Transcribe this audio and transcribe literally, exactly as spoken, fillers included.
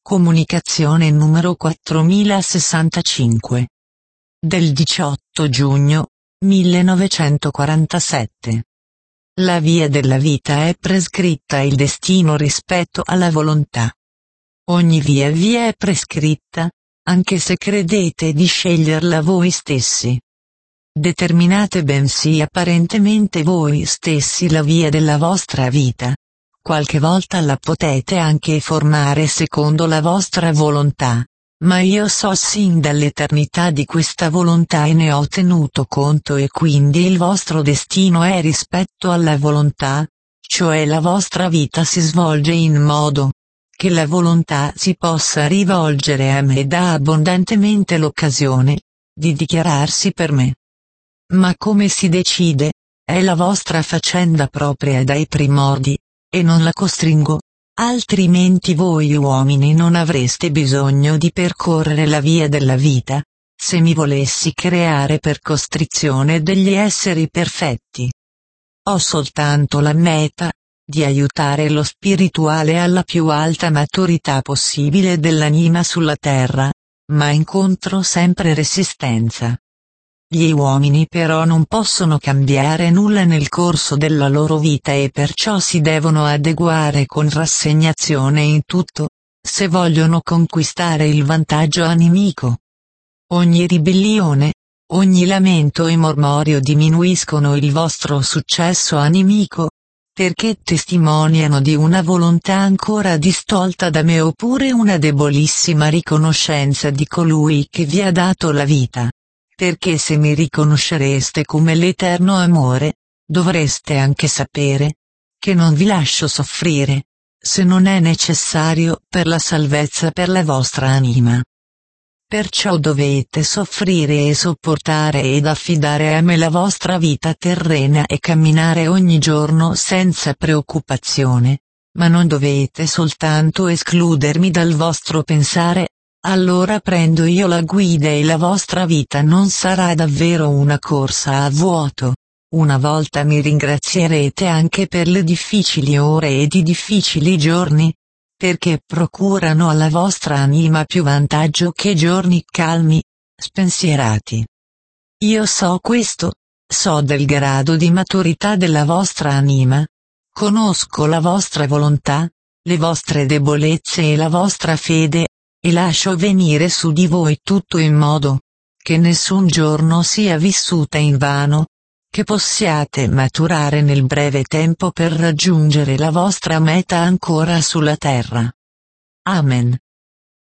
Comunicazione numero quattromilasessantacinque. Del diciotto giugno millenovecentoquarantasette. La via della vita è prescritta e il destino rispetto alla volontà. Ogni via vi è prescritta, anche se credete di sceglierla voi stessi. Determinate bensì apparentemente voi stessi la via della vostra vita. Qualche volta la potete anche formare secondo la vostra volontà, ma io so sin dall'eternità di questa volontà e ne ho tenuto conto e quindi il vostro destino è rispetto alla volontà, cioè la vostra vita si svolge in modo che la volontà si possa rivolgere a me e dà abbondantemente l'occasione di dichiararsi per me. Ma come si decide, è la vostra faccenda propria dai primordi, e non la costringo, altrimenti voi uomini non avreste bisogno di percorrere la via della vita, se mi volessi creare per costrizione degli esseri perfetti. Ho soltanto la meta di aiutare lo spirituale alla più alta maturità possibile dell'anima sulla terra, ma incontro sempre resistenza. Gli uomini però non possono cambiare nulla nel corso della loro vita e perciò si devono adeguare con rassegnazione in tutto, se vogliono conquistare il vantaggio animico. Ogni ribellione, ogni lamento e mormorio diminuiscono il vostro successo animico, perché testimoniano di una volontà ancora distolta da me oppure una debolissima riconoscenza di colui che vi ha dato la vita. Perché se mi riconoscereste come l'eterno amore, dovreste anche sapere che non vi lascio soffrire, se non è necessario per la salvezza per la vostra anima. Perciò dovete soffrire e sopportare ed affidare a me la vostra vita terrena e camminare ogni giorno senza preoccupazione, ma non dovete soltanto escludermi dal vostro pensare. Allora prendo io la guida e la vostra vita non sarà davvero una corsa a vuoto. Una volta mi ringrazierete anche per le difficili ore ed i difficili giorni, perché procurano alla vostra anima più vantaggio che giorni calmi, spensierati. Io so questo, so del grado di maturità della vostra anima, conosco la vostra volontà, le vostre debolezze e la vostra fede, e lascio venire su di voi tutto in modo che nessun giorno sia vissuta invano, che possiate maturare nel breve tempo per raggiungere la vostra meta ancora sulla terra. Amen.